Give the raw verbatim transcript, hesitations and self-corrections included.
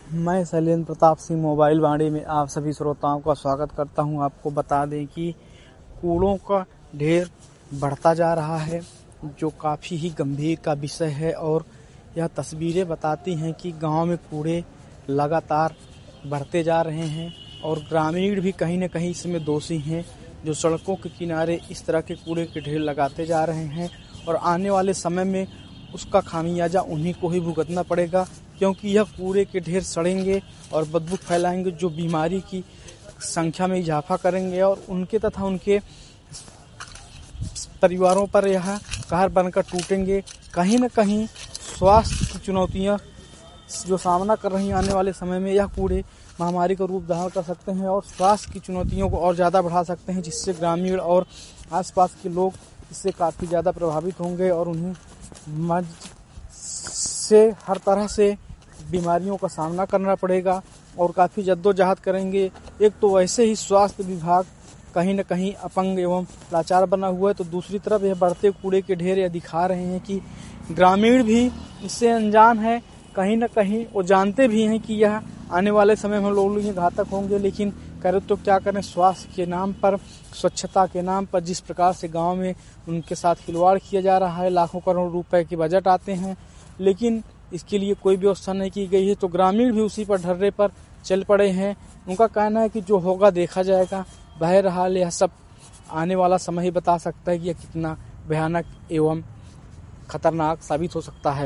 मैं शैलेंद्र प्रताप सिंह मोबाइल वाणी में आप सभी श्रोताओं का स्वागत करता हूं। आपको बता दें कि कूड़ों का ढेर बढ़ता जा रहा है, जो काफ़ी ही गंभीर का विषय है। और यह तस्वीरें बताती हैं कि गांव में कूड़े लगातार बढ़ते जा रहे हैं और ग्रामीण भी कहीं न कहीं इसमें दोषी हैं, जो सड़कों के किनारे इस तरह के कूड़े के ढेर लगाते जा रहे हैं। और आने वाले समय में उसका खामियाजा उन्हीं को ही भुगतना पड़ेगा, क्योंकि यह कूड़े के ढेर सड़ेंगे और बदबू फैलाएंगे, जो बीमारी की संख्या में इजाफा करेंगे और उनके तथा उनके परिवारों पर यह कहर बनकर टूटेंगे। कहीं न कहीं स्वास्थ्य की चुनौतियां जो सामना कर रही आने वाले समय में, यह कूड़े महामारी का रूप धारण कर सकते हैं और स्वास्थ्य की चुनौतियों को और ज़्यादा बढ़ा सकते हैं, जिससे ग्रामीण और आसपास के लोग इससे काफ़ी ज़्यादा प्रभावित होंगे और उन्हें मज से हर तरह से बीमारियों का सामना करना पड़ेगा और काफ़ी जद्दोजहद करेंगे। एक तो वैसे ही स्वास्थ्य विभाग कहीं न कहीं अपंग एवं लाचार बना हुआ है, तो दूसरी तरफ यह बढ़ते कूड़े के ढेर यह दिखा रहे हैं कि ग्रामीण भी इससे अनजान है। कहीं न कहीं वो जानते भी हैं कि यह आने वाले समय में हम लोगों के लिए घातक होंगे, लेकिन करें तो क्या करें। स्वास्थ्य के नाम पर, स्वच्छता के नाम पर जिस प्रकार से गांव में उनके साथ खिलवाड़ किया जा रहा है, लाखों करोड़ रुपए के बजट आते हैं, लेकिन इसके लिए कोई व्यवस्था नहीं की गई है। तो ग्रामीण भी उसी पर ढर्रे पर चल पड़े हैं। उनका कहना है कि जो होगा देखा जाएगा। बहरहाल यह सब आने वाला समय ही बता सकता है कि यह कितना भयानक एवं खतरनाक साबित हो सकता है।